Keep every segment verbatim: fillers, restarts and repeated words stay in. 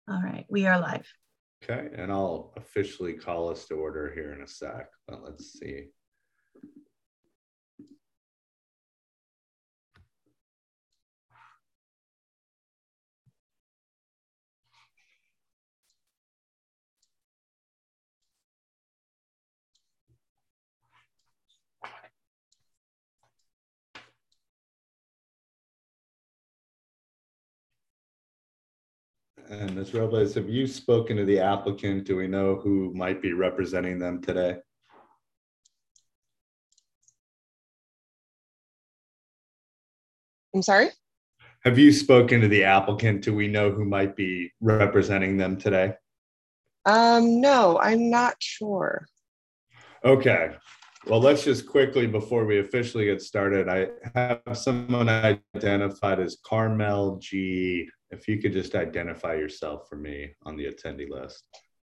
All right, we are live. Okay, and I'll officially call us to order here in a sec, but let's see. And Miz Robles, have you spoken to the applicant? Do we know who might be representing them today? I'm sorry? Have you spoken to the applicant? Do we know who might be representing them today? Um, no, I'm not sure. Okay. Well, let's just quickly, before we officially get started, I have someone identified as Carmel G. If you could just identify yourself for me on the attendee list.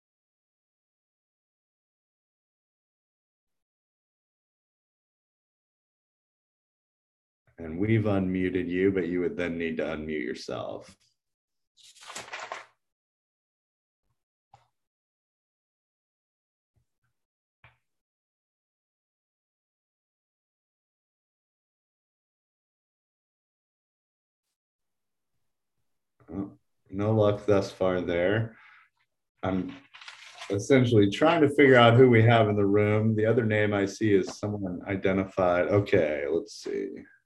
And we've unmuted you, but you would then need to unmute yourself. Oh, no luck thus far there. I'm essentially trying to figure out who we have in the room. The other name I see is someone identified. Okay, let's see.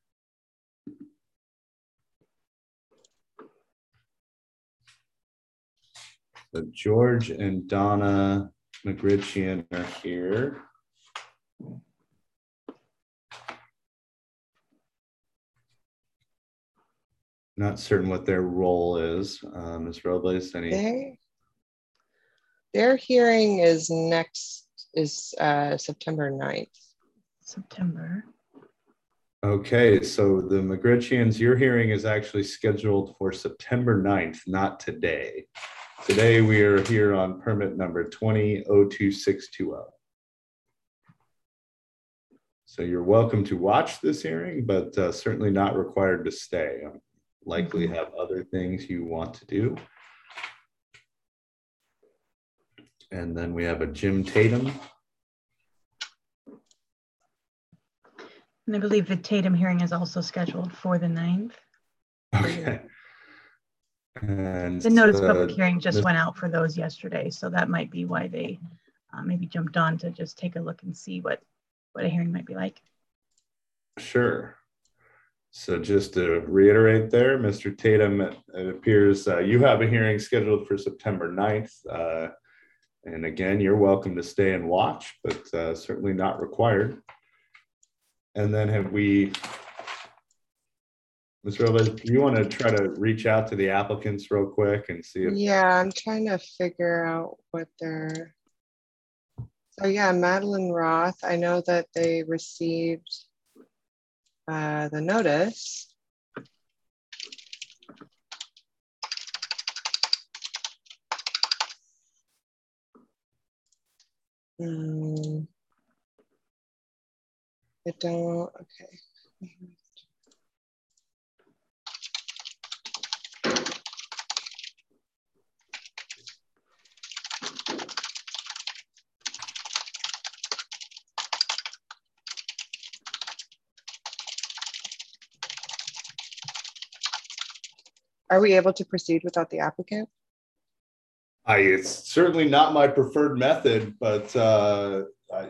So George and Donna McGritchian are here. Not certain what their role is. Uh, Miz Robles, any? They, their hearing is next, is uh, September ninth. September. Okay, so the McGritchians, your hearing is actually scheduled for September ninth, not today. Today we are here on permit number twenty oh two six two oh. So you're welcome to watch this hearing, but uh, certainly not required to stay. Likely have other things you want to do. And then we have a Jim Tatum. And I believe the Tatum hearing is also scheduled for the ninth. Okay. And the notice uh, of public hearing just this, went out for those yesterday, so that might be why they uh, maybe jumped on to just take a look and see what, what a hearing might be like. Sure. So just to reiterate there, Mister Tatum, it, it appears uh, you have a hearing scheduled for September ninth. Uh, and again, you're welcome to stay and watch, but uh, certainly not required. And then have we, Miz Robles, do you want to try to reach out to the applicants real quick and see if... Yeah, I'm trying to figure out what they're... So yeah, Madeline Roth, I know that they received uh, the notice. Um, I don't, okay. Are we able to proceed without the applicant? I, it's certainly not my preferred method, but uh, I,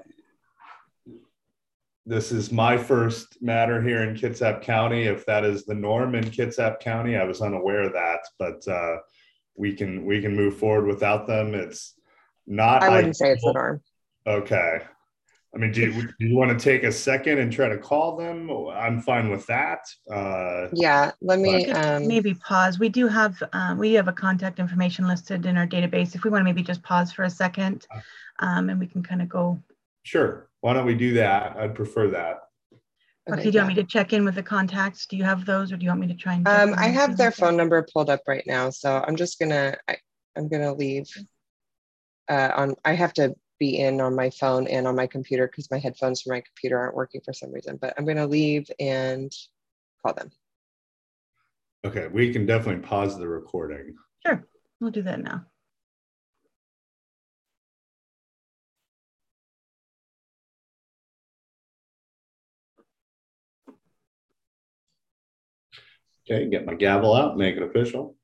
this is my first matter here in Kitsap County. If that is the norm in Kitsap County, I was unaware of that, but uh, we can we can move forward without them. It's not. I wouldn't ideal. say it's the norm. Okay. I mean, do you, do you want to take a second and try to call them? I'm fine with that. Uh, yeah, let me um, maybe pause. We do have um, we have a contact information listed in our database. If we want to maybe just pause for a second, um, and we can kind of go. Sure. Why don't we do that? I'd prefer that. Okay, do you yeah. want me to check in with the contacts? Do you have those, or do you want me to try and? Um, I have their phone number pulled up right now, so I'm just gonna I, I'm gonna leave. Uh, on I have to be in on my phone and on my computer because my headphones from my computer aren't working for some reason, but I'm going to leave and call them. Okay, we can definitely pause the recording. Sure. We'll do that now. Okay, get my gavel out, make it official.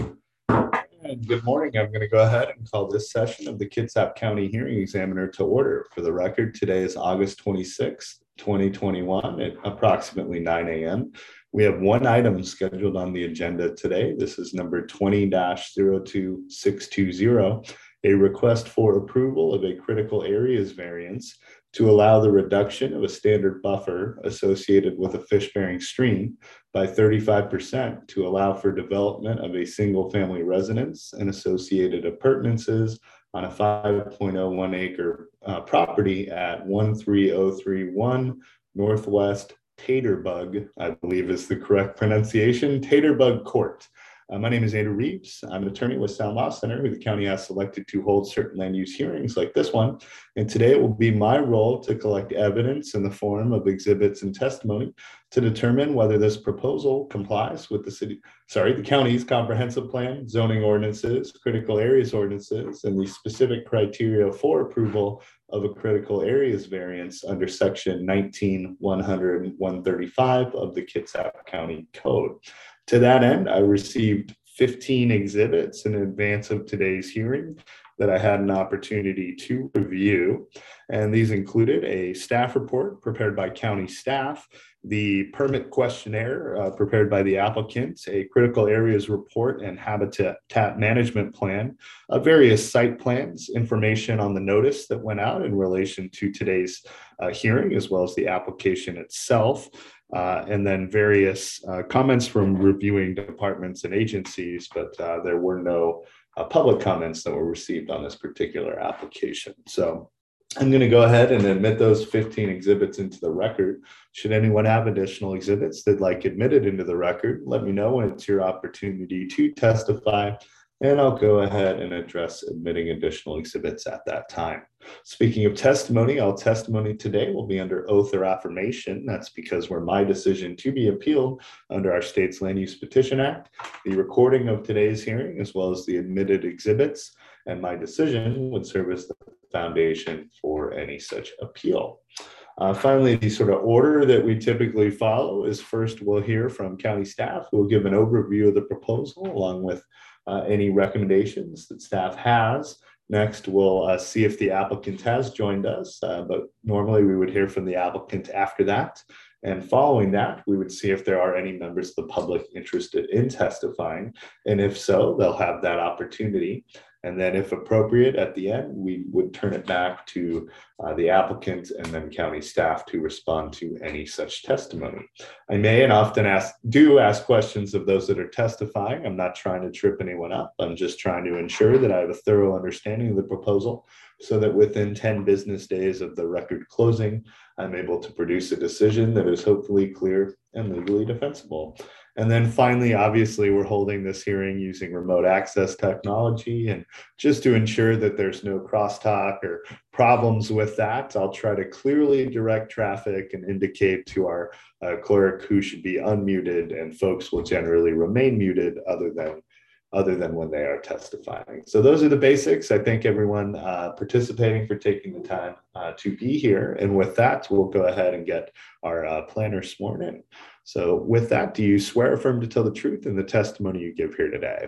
And good morning. I'm going to go ahead and call this session of the Kitsap County Hearing Examiner to order. For the record, today is August twenty-sixth, twenty twenty-one at approximately nine a m We have one item scheduled on the agenda today. This is number twenty dash zero two six two zero, a request for approval of a critical areas variance to allow the reduction of a standard buffer associated with a fish-bearing stream by thirty-five percent to allow for development of a single-family residence and associated appurtenances on a five point oh one acre uh, property at one three oh three one Northwest Taterbug, I believe is the correct pronunciation, Taterbug Court. Uh, my name is Andrew Reeves. I'm an attorney with Sound Law Center, who the county has selected to hold certain land use hearings like this one. And today it will be my role to collect evidence in the form of exhibits and testimony to determine whether this proposal complies with the city, sorry, the county's comprehensive plan, zoning ordinances, critical areas ordinances, and the specific criteria for approval of a critical areas variance under section nineteen one hundred and one thirty-five of the Kitsap County Code. To that end, I received fifteen exhibits in advance of today's hearing that I had an opportunity to review. And these included a staff report prepared by county staff, the permit questionnaire uh, prepared by the applicant, a critical areas report and habitat management plan, uh, various site plans, information on the notice that went out in relation to today's uh, hearing, as well as the application itself. Uh, and then various uh, comments from reviewing departments and agencies, but uh, there were no uh, public comments that were received on this particular application. So I'm going to go ahead and admit those fifteen exhibits into the record. Should anyone have additional exhibits they'd like admitted into the record, let me know when it's your opportunity to testify, and I'll go ahead and address admitting additional exhibits at that time. Speaking of testimony, all testimony today will be under oath or affirmation. That's because we're my decision to be appealed under our state's Land Use Petition Act. The recording of today's hearing, as well as the admitted exhibits and my decision, would serve as the foundation for any such appeal. Uh, finally, the sort of order that we typically follow is first we'll hear from county staff who will give an overview of the proposal along with uh, any recommendations that staff has. Next, we'll uh, see if the applicant has joined us, uh, but normally we would hear from the applicant after that. And following that, we would see if there are any members of the public interested in testifying. And if so, they'll have that opportunity. And then if appropriate, at the end, we would turn it back to uh, the applicant and then county staff to respond to any such testimony. I may and often ask, do ask questions of those that are testifying. I'm not trying to trip anyone up. I'm just trying to ensure that I have a thorough understanding of the proposal so that within ten business days of the record closing, I'm able to produce a decision that is hopefully clear and legally defensible. And then finally, obviously, we're holding this hearing using remote access technology. And just to ensure that there's no crosstalk or problems with that, I'll try to clearly direct traffic and indicate to our uh, clerk who should be unmuted, and folks will generally remain muted other than other than when they are testifying. So those are the basics. I thank everyone uh, participating for taking the time uh, to be here. And with that, we'll go ahead and get our uh, planner sworn in. So with that, do you swear or affirm to tell the truth in the testimony you give here today?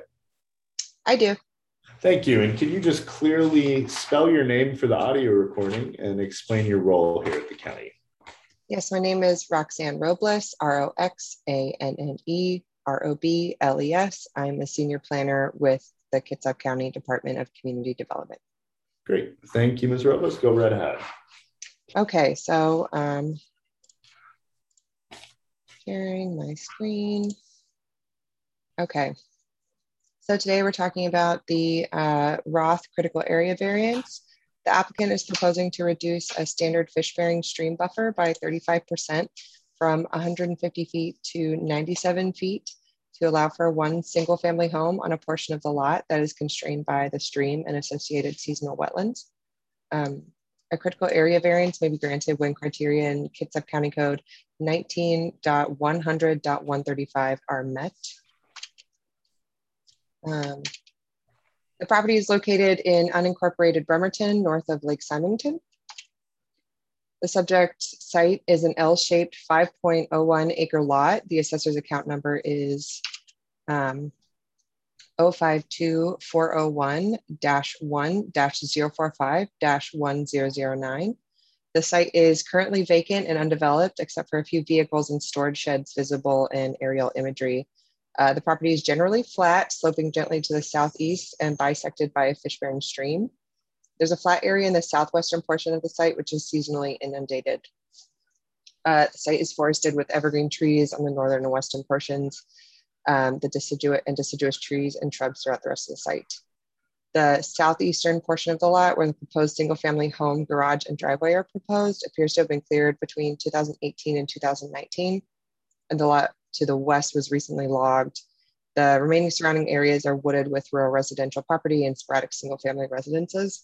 I do. Thank you. And can you just clearly spell your name for the audio recording and explain your role here at the county? Yes, my name is Roxanne Robles, R O X A N N E R O B L E S. I'm a senior planner with the Kitsap County Department of Community Development. Great. Thank you, Miz Robles. Go right ahead. Okay, so um, sharing my screen. Okay, so today we're talking about the uh, Roth critical area variance. The applicant is proposing to reduce a standard fish-bearing stream buffer by thirty-five percent from one hundred fifty feet to ninety-seven feet to allow for one single family home on a portion of the lot that is constrained by the stream and associated seasonal wetlands. Um, a critical area variance may be granted when criteria in Kitsap County Code nineteen point one hundred point one thirty-five are met. Um, The property is located in unincorporated Bremerton, north of Lake Simonton. The subject site is an L-shaped five point oh one acre lot. The assessor's account number is um, zero five two four zero one dash one dash zero four five dash one zero zero nine. The site is currently vacant and undeveloped, except for a few vehicles and storage sheds visible in aerial imagery. Uh, the property is generally flat, sloping gently to the southeast and bisected by a fish-bearing stream. There's a flat area in the southwestern portion of the site, which is seasonally inundated. Uh, the site is forested with evergreen trees on the northern and western portions, um, the deciduous and deciduous trees and shrubs throughout the rest of the site. The southeastern portion of the lot, where the proposed single-family home, garage, and driveway are proposed, appears to have been cleared between two thousand eighteen and two thousand nineteen, and the lot to the west was recently logged. The remaining surrounding areas are wooded with rural residential property and sporadic single-family residences.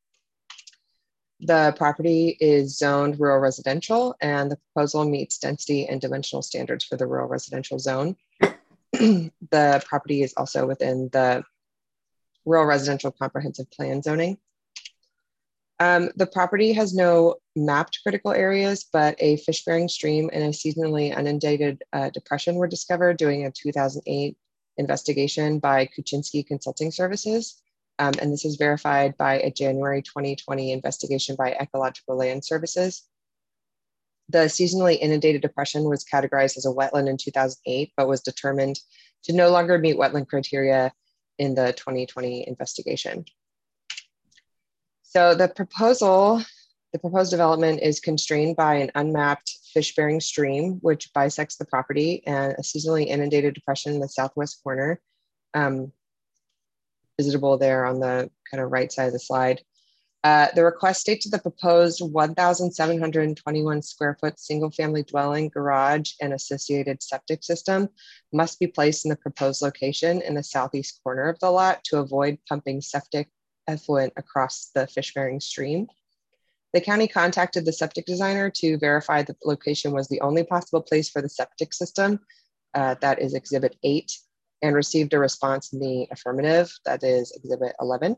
The property is zoned rural residential, and the proposal meets density and dimensional standards for the rural residential zone. The property is also within the rural residential comprehensive plan zoning. Um, the property has no mapped critical areas, but a fish-bearing stream and a seasonally inundated uh, depression were discovered during a two thousand eight investigation by Kuczynski Consulting Services. Um, and this is verified by a January twenty twenty investigation by Ecological Land Services. The seasonally inundated depression was categorized as a wetland in two thousand eight, but was determined to no longer meet wetland criteria in the twenty twenty investigation. So the proposal, the proposed development is constrained by an unmapped fish-bearing stream, which bisects the property, and a seasonally inundated depression in the southwest corner, um, visitable there on the kind of right side of the slide. Uh, the request states that the proposed one thousand seven hundred twenty-one square foot single-family dwelling, garage, and associated septic system must be placed in the proposed location in the southeast corner of the lot to avoid pumping septic effluent across the fish-bearing stream. The county contacted the septic designer to verify that the location was the only possible place for the septic system. Uh, that is Exhibit eight, and received a response in the affirmative. That is Exhibit eleven.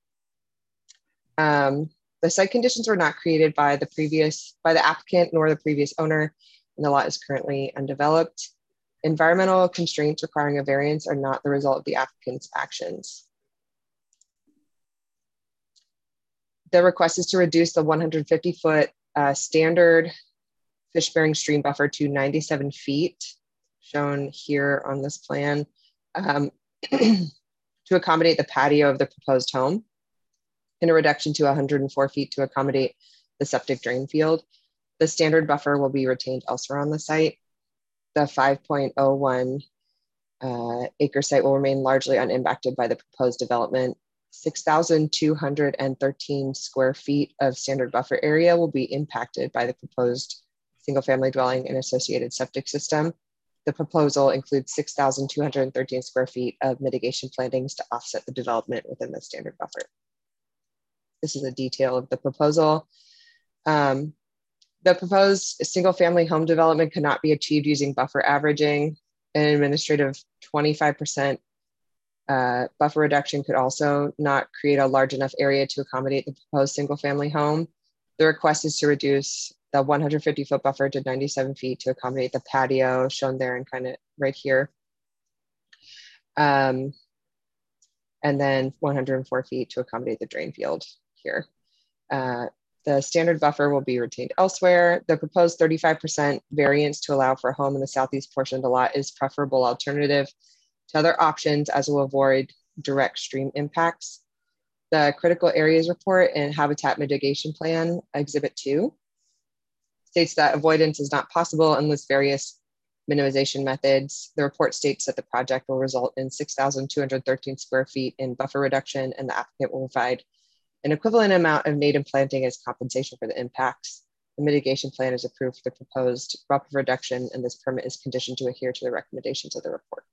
Um, the site conditions were not created by the previous, by the applicant nor the previous owner, and the lot is currently undeveloped. Environmental constraints requiring a variance are not the result of the applicant's actions. The request is to reduce the one hundred fifty foot uh, standard fish-bearing stream buffer to ninety-seven feet, shown here on this plan, um, to accommodate the patio of the proposed home, and a reduction to one hundred four feet to accommodate the septic drain field. The standard buffer will be retained elsewhere on the site. The five point oh one uh, acre site will remain largely unimpacted by the proposed development. six thousand two hundred thirteen square feet of standard buffer area will be impacted by the proposed single-family dwelling and associated septic system. The proposal includes six thousand two hundred thirteen square feet of mitigation plantings to offset the development within the standard buffer. This is a detail of the proposal. Um, the proposed single-family home development cannot be achieved using buffer averaging. An administrative twenty-five percent uh, buffer reduction could also not create a large enough area to accommodate the proposed single-family home. The request is to reduce the one hundred fifty foot buffer to ninety-seven feet to accommodate the patio shown there and kind of right here. Um, and then one hundred four feet to accommodate the drain field here. Uh, the standard buffer will be retained elsewhere. The proposed thirty-five percent variance to allow for a home in the southeast portion of the lot is preferable alternative to other options, as will avoid direct stream impacts. The critical areas report and habitat mitigation plan, Exhibit two, states that avoidance is not possible unless various minimization methods. The report states that the project will result in six thousand two hundred thirteen square feet in buffer reduction, and the applicant will provide an equivalent amount of native planting as compensation for the impacts. The mitigation plan is approved for the proposed buffer reduction, and this permit is conditioned to adhere to the recommendations of the report.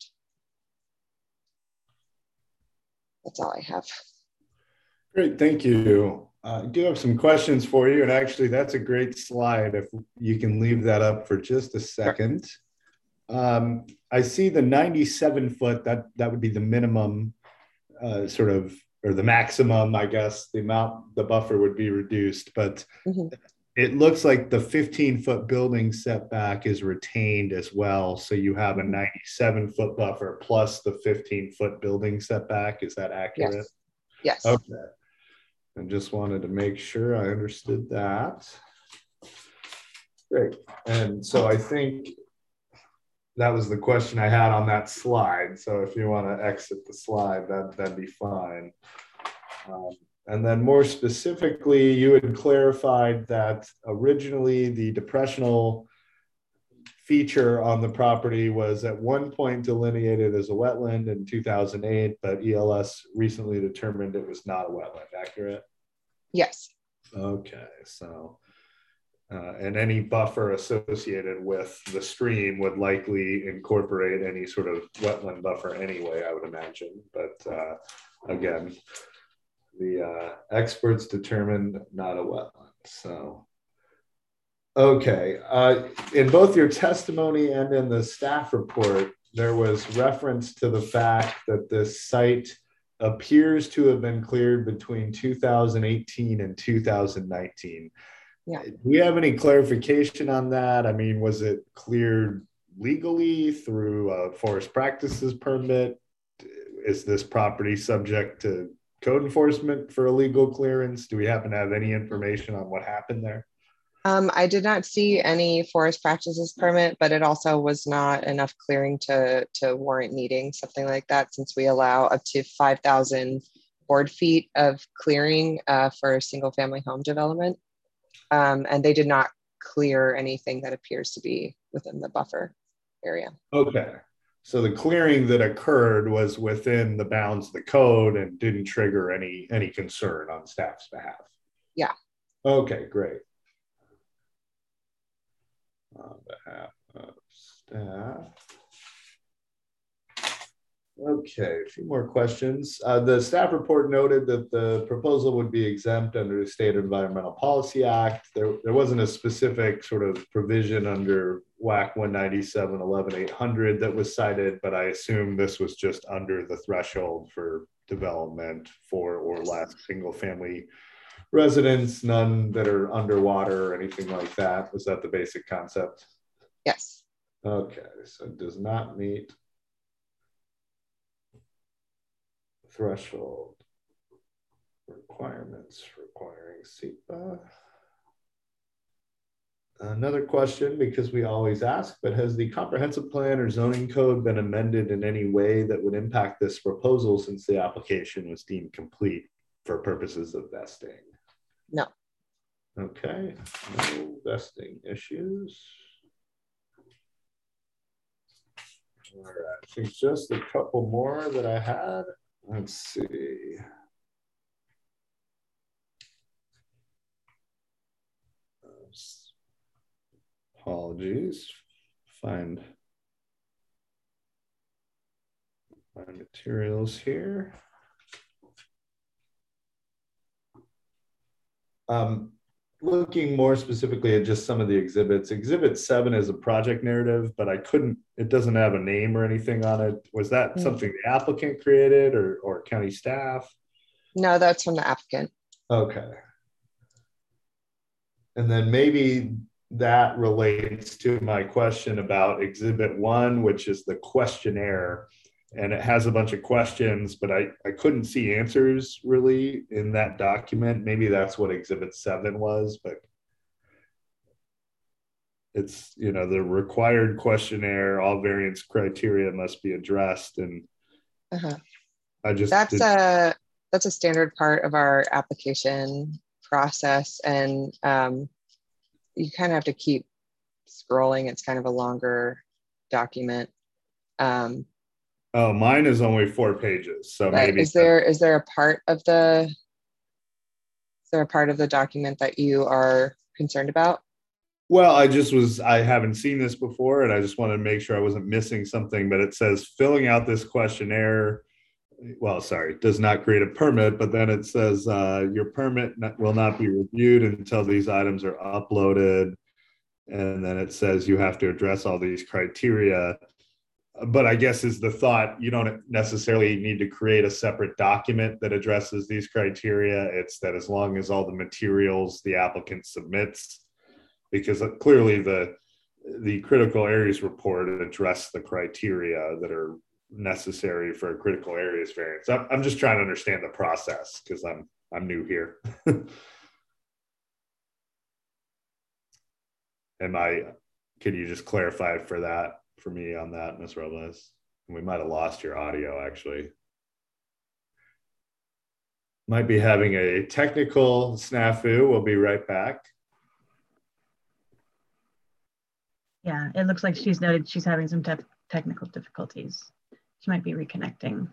That's all I have. Great, thank you. Uh, I do have some questions for you, and actually that's a great slide if you can leave that up for just a second. Sure. Um, I see the ninety-seven foot, that, that would be the minimum uh, sort of or the maximum, I guess, the amount the buffer would be reduced, but Mhm. it looks like the fifteen foot building setback is retained as well. So you have a Mhm. ninety-seven foot buffer plus the fifteen foot building setback. Is that accurate? Yes. Yes. Okay. I just wanted to make sure I understood that. Great. And so I think that was the question I had on that slide. So if you want to exit the slide, that, that'd be fine. Um, and then more specifically, you had clarified that originally the depressional feature on the property was at one point delineated as a wetland in two thousand eight, but E L S recently determined it was not a wetland. Accurate? Yes. Okay, so uh, and any buffer associated with the stream would likely incorporate any sort of wetland buffer anyway, I would imagine. But uh, again, the uh, experts determined not a wetland. So, okay. Uh, in both your testimony and in the staff report, there was reference to the fact that this site appears to have been cleared between two thousand eighteen and two thousand nineteen. Yeah. Do we have any clarification on that? I mean, was it cleared legally through a forest practices permit? Is this property subject to code enforcement for illegal clearance? Do we happen to have any information on what happened there? Um, I did not see any forest practices permit, but it also was not enough clearing to, to warrant needing something like that, since we allow up to five thousand board feet of clearing uh, for single family home development. Um, and they did not clear anything that appears to be within the buffer area. Okay. So the clearing that occurred was within the bounds of the code and didn't trigger any, any concern on staff's behalf. Yeah. Okay, great. On behalf of staff. Okay, a few more questions. Uh, the staff report noted that the proposal would be exempt under the State Environmental Policy Act. There, there wasn't a specific sort of provision under W A C one ninety-seven eleven eight hundred that was cited, but I assume this was just under the threshold for development for or less single family residents, none that are underwater or anything like that. Was that the basic concept? Yes. Okay, so it does not meet threshold requirements requiring S E P A. Another question, because we always ask, but has the comprehensive plan or zoning code been amended in any way that would impact this proposal since the application was deemed complete for purposes of vesting? No. Okay, no vesting issues. All right, I think just a couple more that I had. Let's see. Apologies. Find my materials here. Um, looking more specifically at just some of the exhibits, exhibit seven is a project narrative, but I couldn't, it doesn't have a name or anything on it. Was that mm-hmm. something the applicant created or, or county staff? No, that's from the applicant. Okay. And then maybe that relates to my question about exhibit one, which is the questionnaire. And it has a bunch of questions, but I, I couldn't see answers really in that document. Maybe that's what exhibit seven was, but it's, you know, the required questionnaire, all variance criteria must be addressed. And uh-huh. I just, that's did... a, that's a standard part of our application process. And um, you kind of have to keep scrolling. It's kind of a longer document. Um, Oh, mine is only four pages. So maybe is there is there a part of the is there a part of the document that you are concerned about? Well, I just was I haven't seen this before, and I just wanted to make sure I wasn't missing something. But it says filling out this questionnaire. Well, sorry, does not create a permit, but then it says uh, your permit not, will not be reviewed until these items are uploaded, and then it says you have to address all these criteria. but I guess is the thought, you don't necessarily need to create a separate document that addresses these criteria. It's that as long as all the materials the applicant submits, because clearly the the critical areas report address the criteria that are necessary for a critical areas variance. I'm, I'm just trying to understand the process because I'm I'm new here. Am I, could you just clarify for that, for me on that, Miz Robles? We might have lost your audio actually. Might be having a technical snafu. We'll be right back. Yeah, it looks like she's noted she's having some te technical difficulties. She might be reconnecting.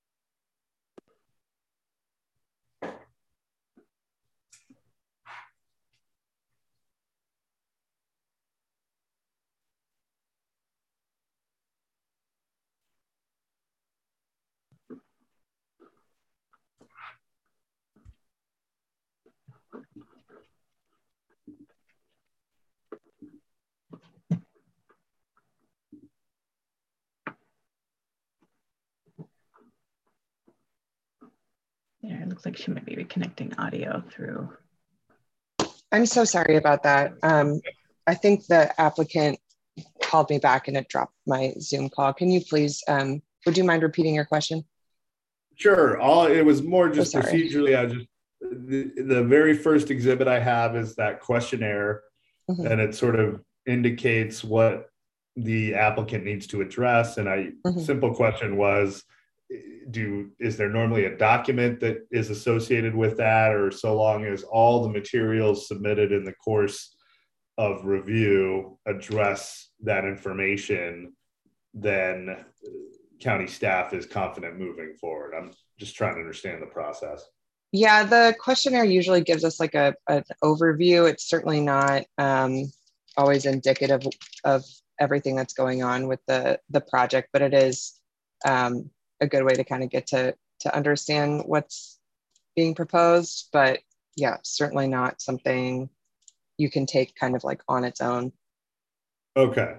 There, it looks like she might be reconnecting audio through. I'm so sorry about that. Um, I think the applicant called me back and it dropped my Zoom call. Can you please, um, would you mind repeating your question? Sure. All it was more just Oh, sorry. procedurally. I just the, the very first exhibit I have is that questionnaire, Mm-hmm. and it sort of indicates what the applicant needs to address. And I Mm-hmm. simple question was, do is there normally a document that is associated with that, or so long as all the materials submitted in the course of review address that information, then county staff is confident moving forward? I'm just trying to understand the process. Yeah, the questionnaire usually gives us like a, an overview. It's certainly not um, always indicative of everything that's going on with the, the project, but it is um, a good way to kind of get to, to understand what's being proposed. But yeah, certainly not something you can take kind of like on its own. Okay.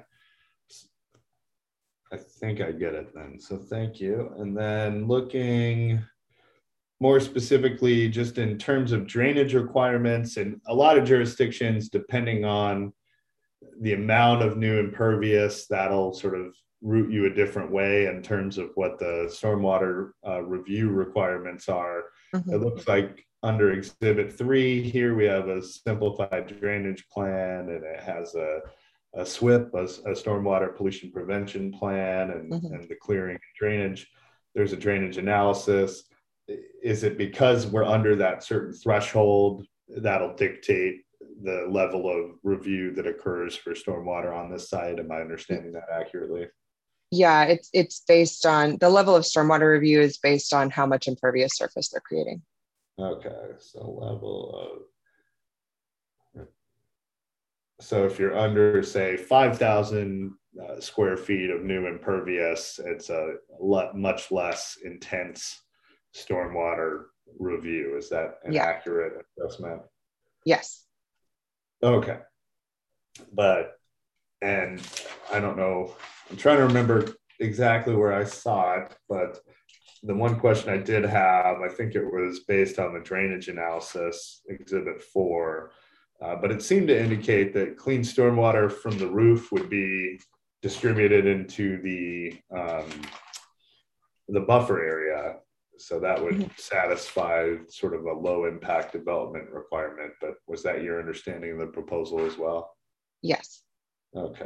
I think I get it then. So thank you. And then looking more specifically, just in terms of drainage requirements, and a lot of jurisdictions, depending on the amount of new impervious, that'll sort of route you a different way in terms of what the stormwater uh, review requirements are. Mm-hmm. It looks like under exhibit three here, we have a simplified drainage plan, and it has a, a S W I P, a, a stormwater pollution prevention plan, and, mm-hmm. and the clearing and drainage. There's a drainage analysis. Is it because we're under that certain threshold that'll dictate the level of review that occurs for stormwater on this site? Am I understanding that accurately? Yeah, it's it's based on the level of stormwater review is based on how much impervious surface they're creating. Okay, so level of, so if you're under, say, five thousand uh, square feet of new impervious, it's a lot, much less intense stormwater review. Is that an yeah. accurate assessment? Yes. Okay. But, and I don't know, I'm trying to remember exactly where I saw it, but the one question I did have, I think it was based on the drainage analysis, exhibit four, uh, but it seemed to indicate that clean stormwater from the roof would be distributed into the, um, the buffer area. So that would mm-hmm. satisfy sort of a low impact development requirement. But was that your understanding of the proposal as well? Yes. Okay.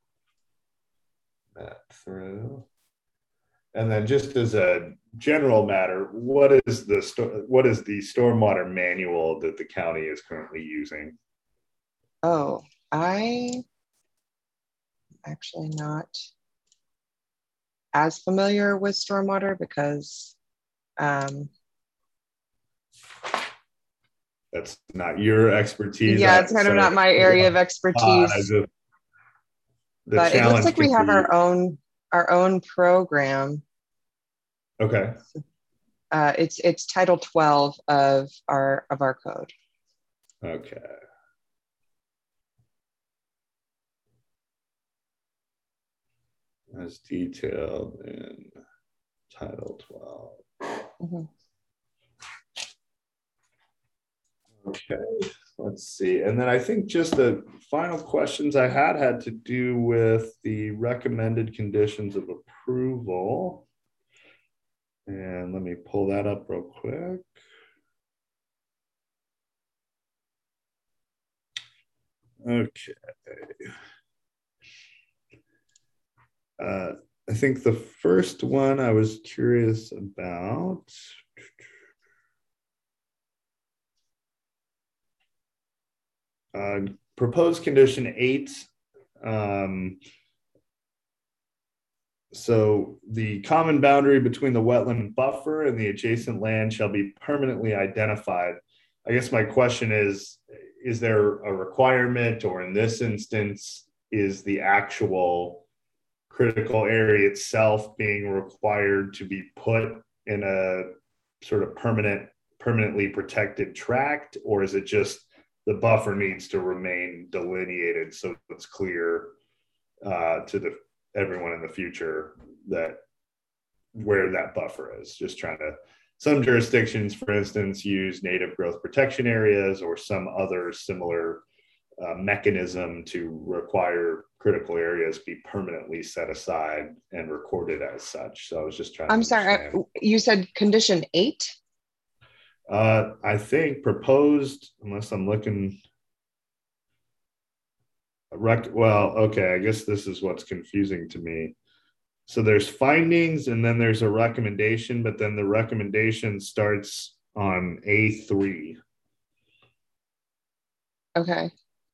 That through. And then just as a general matter, what is the what is the stormwater manual that the county is currently using? Oh, I actually not as familiar with stormwater because um, that's not your expertise. Yeah, it's kind sorry. of not my area of expertise. Uh, just, but it looks like we have be... our own our own program. Okay. Uh, it's it's Title twelve of our of our code. Okay. as detailed in Title twelve. Mm-hmm. Okay, let's see. And then I think just the final questions I had had to do with the recommended conditions of approval. And let me pull that up real quick. Okay. Uh, I think the first one I was curious about. Uh, proposed condition eight. Um, so the common boundary between the wetland buffer and the adjacent land shall be permanently identified. I guess my question is, is there a requirement, or in this instance, is the actual critical area itself being required to be put in a sort of permanent, permanently protected tract, or is it just the buffer needs to remain delineated so it's clear uh, to the everyone in the future that where that buffer is? Just trying to, some jurisdictions, for instance, use native growth protection areas or some other similar uh, mechanism to require critical areas be permanently set aside and recorded as such. So I was just trying I'm to sorry, understand. you said condition eight? Uh, I think proposed, unless I'm looking, rec well, okay, I guess this is what's confusing to me. So there's findings and then there's a recommendation, but then the recommendation starts on A three. Okay.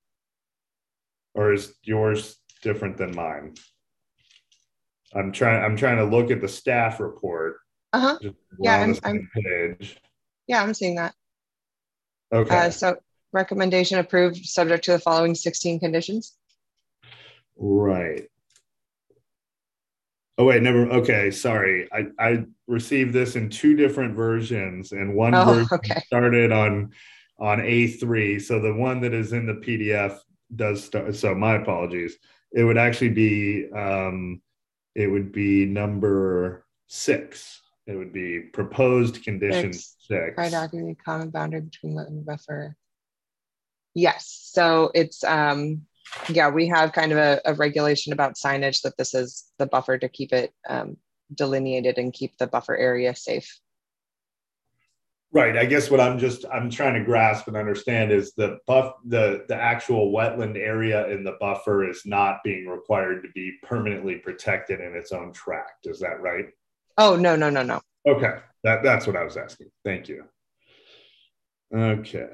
Or is yours different than mine? I'm trying, I'm trying to look at the staff report. Uh-huh. We're Yeah, on I'm, the same I'm page. yeah, I'm seeing that. Okay. Uh, so recommendation approved subject to the following sixteen conditions. Right. Oh wait, never. Okay, sorry. I I received this in two different versions, and one Oh, version okay. started on on A three. So the one that is in the P D F does start. So my apologies. It would actually be um, it would be number six. It would be proposed condition Six. six. Try documenting common boundary between wetland and buffer. Yes. So it's um yeah, we have kind of a, a regulation about signage that this is the buffer to keep it um, delineated and keep the buffer area safe. Right. I guess what I'm just I'm trying to grasp and understand is the buff the the actual wetland area in the buffer is not being required to be permanently protected in its own tract. Is that right? Oh, no, no, no, no. Okay. That that's what I was asking. Thank you. Okay.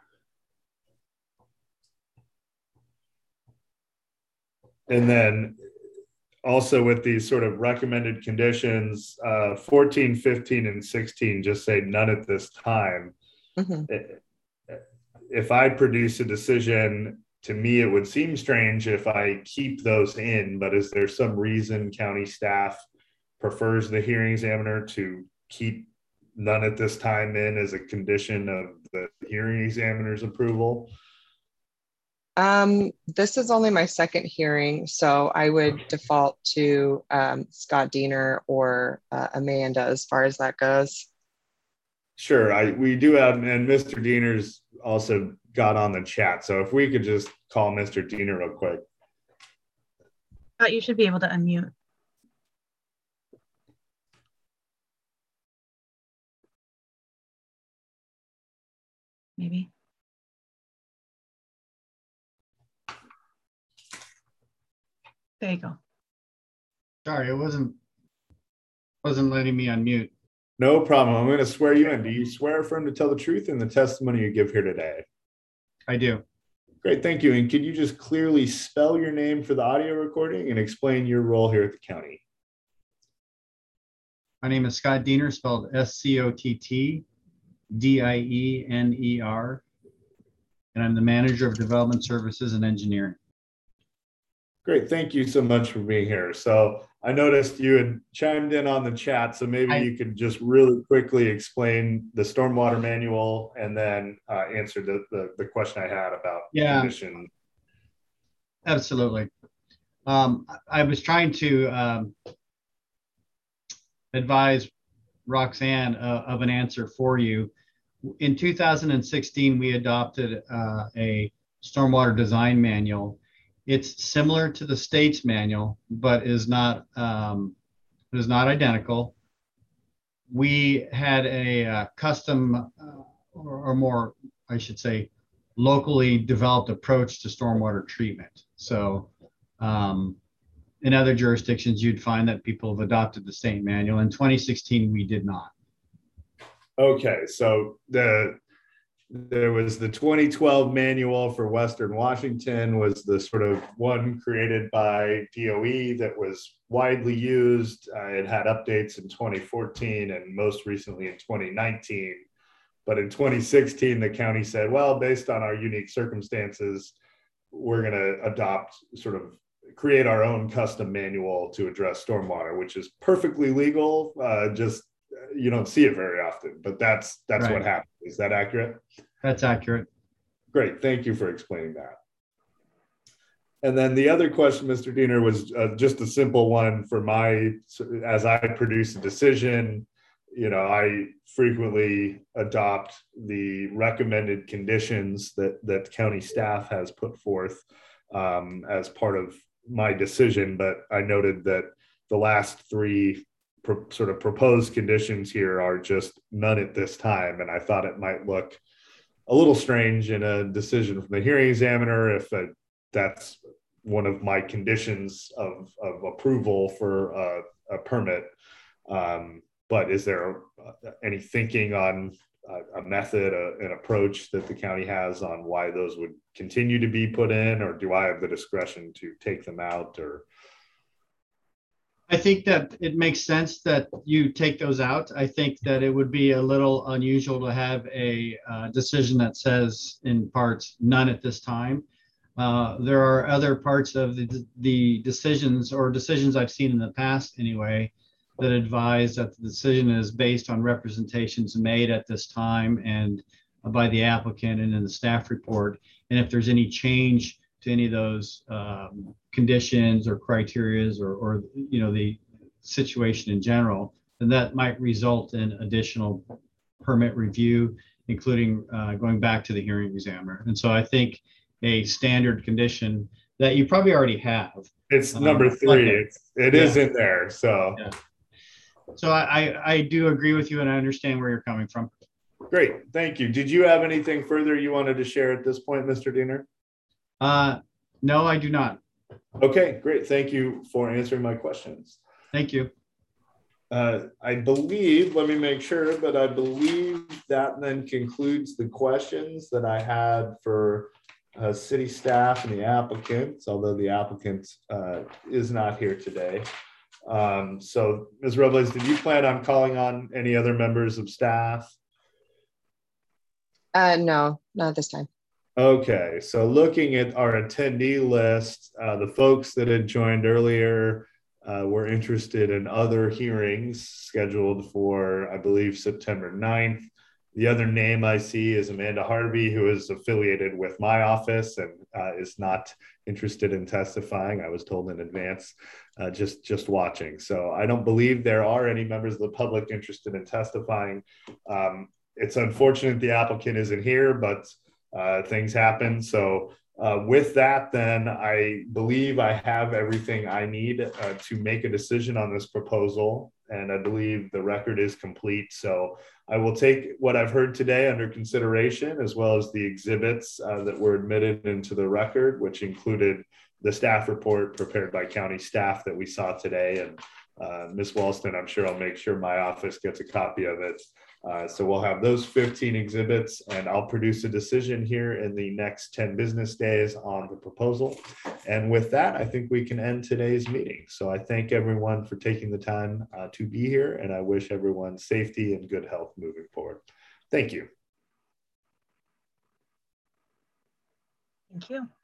And then also with these sort of recommended conditions, uh, fourteen, fifteen, and sixteen just say none at this time. Mm-hmm. If I produce a decision, to me, it would seem strange if I keep those in, but is there some reason county staff prefers the hearing examiner to keep none at this time in as a condition of the hearing examiner's approval? Um, this is only my second hearing, so I would default to um, Scott Diener or uh, Amanda as far as that goes. Sure, I we do have, and Mister Diener's also got on the chat, so if we could just call Mister Diener real quick. But you should be able to unmute. Maybe. There you go. Sorry, it wasn't wasn't letting me unmute. No problem. I'm going to swear you in. Do you swear affirm to tell the truth in the testimony you give here today? I do. Great, thank you. And could you just clearly spell your name for the audio recording and explain your role here at the county? My name is Scott Diener, spelled S C O T T D I E N E R, and I'm the Manager of Development Services and Engineering. Great, thank you so much for being here. So I noticed you had chimed in on the chat, so maybe I, you could just really quickly explain the stormwater manual and then uh, answer the, the, the question I had about yeah, condition. absolutely. Um, I was trying to um, advise Roxanne uh, of an answer for you. In two thousand sixteen, we adopted uh, a stormwater design manual. It's similar to the state's manual, but is not um, is not identical. We had a uh, custom uh, or, or more, I should say, locally developed approach to stormwater treatment. So um, in other jurisdictions, you'd find that people have adopted the state manual. In twenty sixteen, we did not. Okay, so the there was the twenty twelve manual for Western Washington was the sort of one created by D O E that was widely used. Uh, it had updates in twenty fourteen and most recently in twenty nineteen. But in twenty sixteen, the county said, well, based on our unique circumstances, we're going to adopt sort of create our own custom manual to address stormwater, which is perfectly legal. Uh, just you don't see it very often, but that's that's Right. what happened. Is that accurate? That's accurate. Great, thank you for explaining that. And then the other question, Mister Diener, was uh, just a simple one for my, as I produce a decision, you know, I frequently adopt the recommended conditions that, that county staff has put forth um, as part of my decision. But I noted that the last three pro- sort of proposed conditions here are just none at this time. And I thought it might look a little strange in a decision from the hearing examiner if uh, that's one of my conditions of, of approval for uh, a permit. Um, but is there uh, any thinking on uh, a method, uh, an approach that the county has on why those would continue to be put in, or do I have the discretion to take them out? Or I think that it makes sense that you take those out. I think that it would be a little unusual to have a uh, decision that says in parts, none at this time. Uh, there are other parts of the, the decisions or decisions I've seen in the past anyway, that advise that the decision is based on representations made at this time and by the applicant and in the staff report. And if there's any change to any of those um, conditions or criterias or, or, you know, the situation in general, then that might result in additional permit review, including uh, going back to the hearing examiner. And so I think a standard condition that you probably already have. it's um, number like three. a- It's, it is yeah. in there. So Yeah. So I, I, I do agree with you and I understand where you're coming from. great. Thank you. Did you have anything further you wanted to share at this point, Mister Diener? Uh, no, I do not. Okay, great. Thank you for answering my questions. Thank you. Uh, I believe, let me make sure, but I believe that then concludes the questions that I had for uh, city staff and the applicants, although the applicant uh, is not here today. Um, so Miz Robles, did you plan on calling on any other members of staff? Uh, no, not this time. Okay, so looking at our attendee list, uh, the folks that had joined earlier uh, were interested in other hearings scheduled for, I believe, September ninth. The other name I see is Amanda Harvey, who is affiliated with my office and uh, is not interested in testifying. I was told in advance, uh, just, just watching. So I don't believe there are any members of the public interested in testifying. Um, it's unfortunate the applicant isn't here, but Uh, things happen. So uh, with that, then I believe I have everything I need uh, to make a decision on this proposal. And I believe the record is complete. So I will take what I've heard today under consideration, as well as the exhibits uh, that were admitted into the record, which included the staff report prepared by county staff that we saw today. And uh, Miz Walston, I'm sure I'll make sure my office gets a copy of it. Uh, so we'll have those fifteen exhibits, and I'll produce a decision here in the next ten business days on the proposal. And with that, I think we can end today's meeting. So I thank everyone for taking the time uh, to be here, and I wish everyone safety and good health moving forward. Thank you. Thank you.